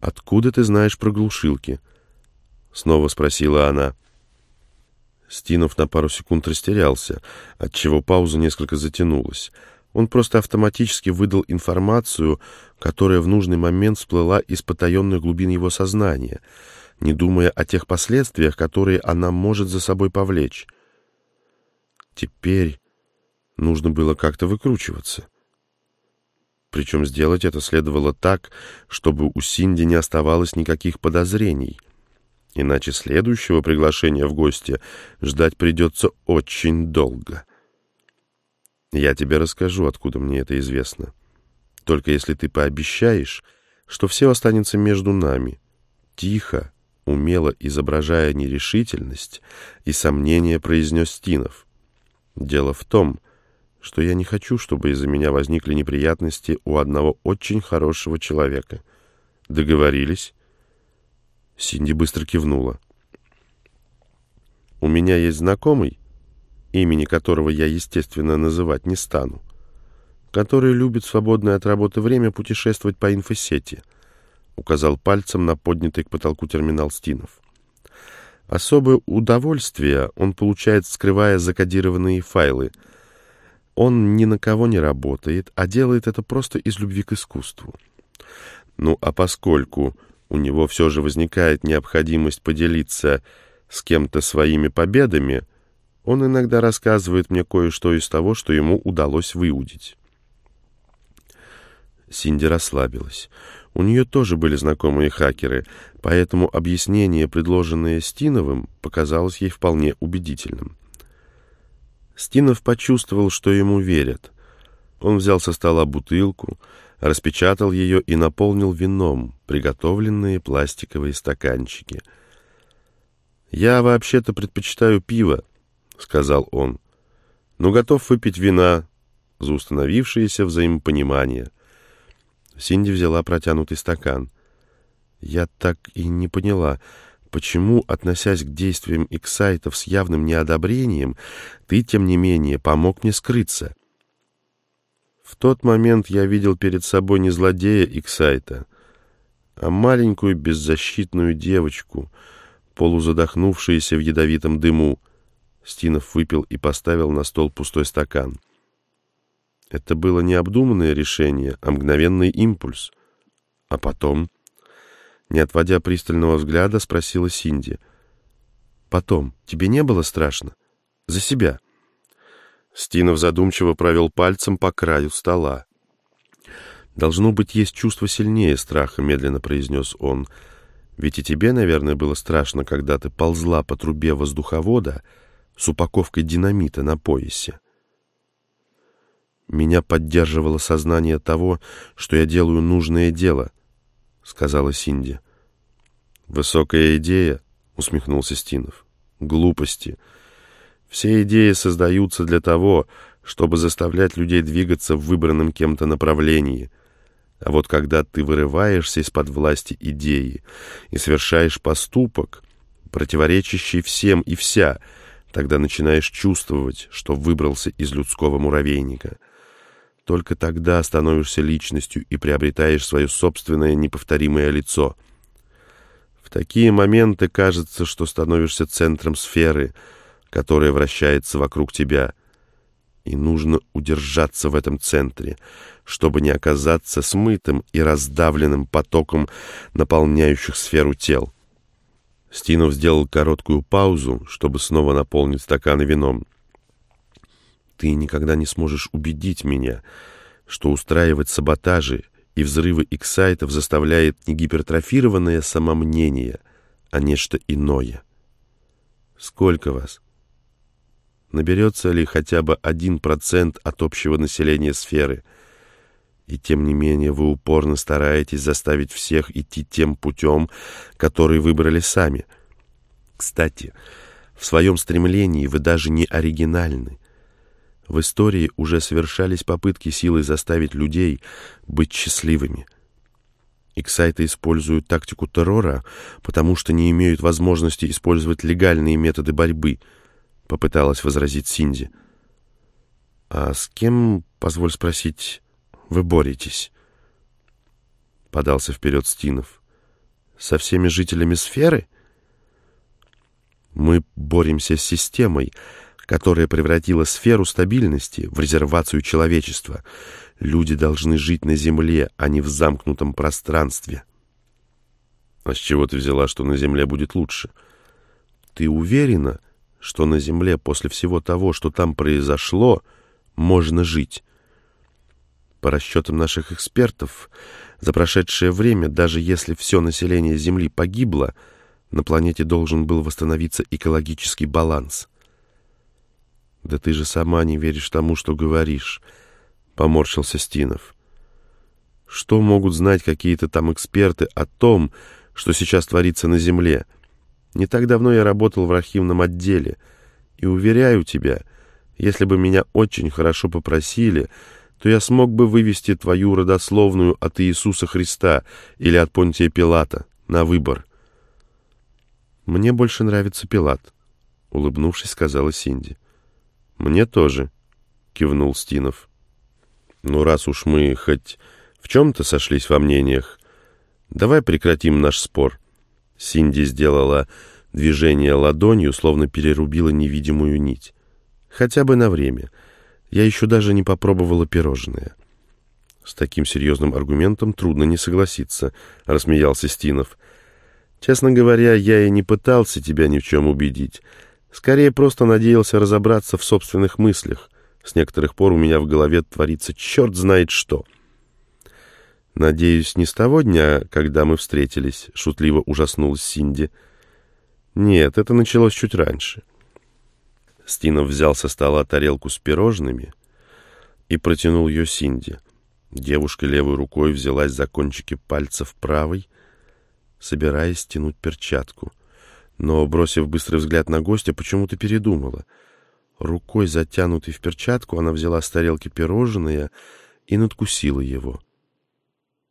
«Откуда ты знаешь про глушилки?» — снова спросила она. Стинов на пару секунд растерялся, отчего пауза несколько затянулась. Он просто автоматически выдал информацию, которая в нужный момент всплыла из потаенных глубин его сознания, не думая о тех последствиях, которые она может за собой повлечь. Теперь нужно было как-то выкручиваться. Причем сделать это следовало так, чтобы у Синди не оставалось никаких подозрений. Иначе следующего приглашения в гости ждать придется очень долго. Я тебе расскажу, откуда мне это известно. Только если ты пообещаешь, что все останется между нами. Тихо, умело изображая нерешительность и сомнение, произнес Стинов. Дело в том, что я не хочу, чтобы из-за меня возникли неприятности у одного очень хорошего человека. Договорились? Синди быстро кивнула. У меня есть знакомый, имени которого я, естественно, называть не стану, который любит в свободное от работы время путешествовать по инфосети, указал пальцем на поднятый к потолку терминал Стинов. Особое удовольствие он получает, скрывая закодированные файлы. Он ни на кого не работает, а делает это просто из любви к искусству. Ну, а поскольку у него все же возникает необходимость поделиться с кем-то своими победами, он иногда рассказывает мне кое-что из того, что ему удалось выудить. Синди расслабилась. У нее тоже были знакомые хакеры, поэтому объяснение, предложенное Стиновым, показалось ей вполне убедительным. Стинов почувствовал, что ему верят. Он взял со стола бутылку, распечатал ее и наполнил вином приготовленные пластиковые стаканчики. «Я вообще-то предпочитаю пиво», — сказал он, — «но готов выпить вина за установившееся взаимопонимание». Синди взяла протянутый стакан. «Я так и не поняла, почему, относясь к действиям иксайтов с явным неодобрением, ты, тем не менее, помог мне скрыться?» В тот момент я видел перед собой не злодея иксайта, а маленькую беззащитную девочку, полузадохнувшуюся в ядовитом дыму. Стинов выпил и поставил на стол пустой стакан. Это было не обдуманное решение, а мгновенный импульс. А потом, не отводя пристального взгляда, спросила Синди: «Потом, тебе не было страшно? За себя?» Стинов задумчиво провел пальцем по краю стола. «Должно быть, есть чувство сильнее страха», — медленно произнес он. «Ведь и тебе, наверное, было страшно, когда ты ползла по трубе воздуховода с упаковкой динамита на поясе». «Меня поддерживало сознание того, что я делаю нужное дело», — сказала Синди. «Высокая идея», — усмехнулся Стинов. «Глупости. Все идеи создаются для того, чтобы заставлять людей двигаться в выбранном кем-то направлении. А вот когда ты вырываешься из-под власти идеи и совершаешь поступок, противоречащий всем и вся, тогда начинаешь чувствовать, что выбрался из людского муравейника. Только тогда становишься личностью и приобретаешь свое собственное неповторимое лицо. В такие моменты кажется, что становишься центром сферы, которая вращается вокруг тебя. И нужно удержаться в этом центре, чтобы не оказаться смытым и раздавленным потоком наполняющих сферу тел. Стинов сделал короткую паузу, чтобы снова наполнить стаканы вином. «Ты никогда не сможешь убедить меня, что устраивать саботажи и взрывы иксайтов заставляет не гипертрофированное самомнение, а нечто иное. Сколько вас? Наберется ли хотя бы 1% от общего населения сферы? И тем не менее вы упорно стараетесь заставить всех идти тем путем, который выбрали сами. Кстати, в своем стремлении вы даже не оригинальны. В истории уже совершались попытки силой заставить людей быть счастливыми. Иксайты используют тактику террора, потому что не имеют возможности использовать легальные методы борьбы, попыталась возразить Синди. «А с кем, позволь спросить, вы боретесь?» Подался вперед Стинов. Со всеми жителями сферы? Мы боремся с системой, которая превратила сферу стабильности в резервацию человечества. Люди должны жить на Земле, а не в замкнутом пространстве. А с чего ты взяла, что на Земле будет лучше? Ты уверена, что на Земле после всего того, что там произошло, можно жить? По расчетам наших экспертов, за прошедшее время, даже если все население Земли погибло, на планете должен был восстановиться экологический баланс. «Да ты же сама не веришь тому, что говоришь», — поморщился Стинов. «Что могут знать какие-то там эксперты о том, что сейчас творится на Земле? Не так давно я работал в архивном отделе, и, уверяю тебя, если бы меня очень хорошо попросили, то я смог бы вывести твою родословную от Иисуса Христа или от Понтия Пилата на выбор». «Мне больше нравится Пилат», — улыбнувшись, сказала Синди. «Мне тоже», — кивнул Стинов. «Ну, раз уж мы хоть в чем-то сошлись во мнениях, давай прекратим наш спор». Синди сделала движение ладонью, словно перерубила невидимую нить. «Хотя бы на время. Я еще даже не попробовала пирожное». «С таким серьезным аргументом трудно не согласиться», — рассмеялся Стинов. «Честно говоря, я и не пытался тебя ни в чем убедить. Скорее, просто надеялся разобраться в собственных мыслях. С некоторых пор у меня в голове творится черт знает что». «Надеюсь, не с того дня, когда мы встретились», — шутливо ужаснулась Синди. «Нет, это началось чуть раньше». Стинов взял со стола тарелку с пирожными и протянул ее Синди. Девушка левой рукой взялась за кончики пальцев правой, собираясь стянуть перчатку. Но, бросив быстрый взгляд на гостя, почему-то передумала. Рукой, затянутой в перчатку, она взяла с тарелки пирожное и надкусила его.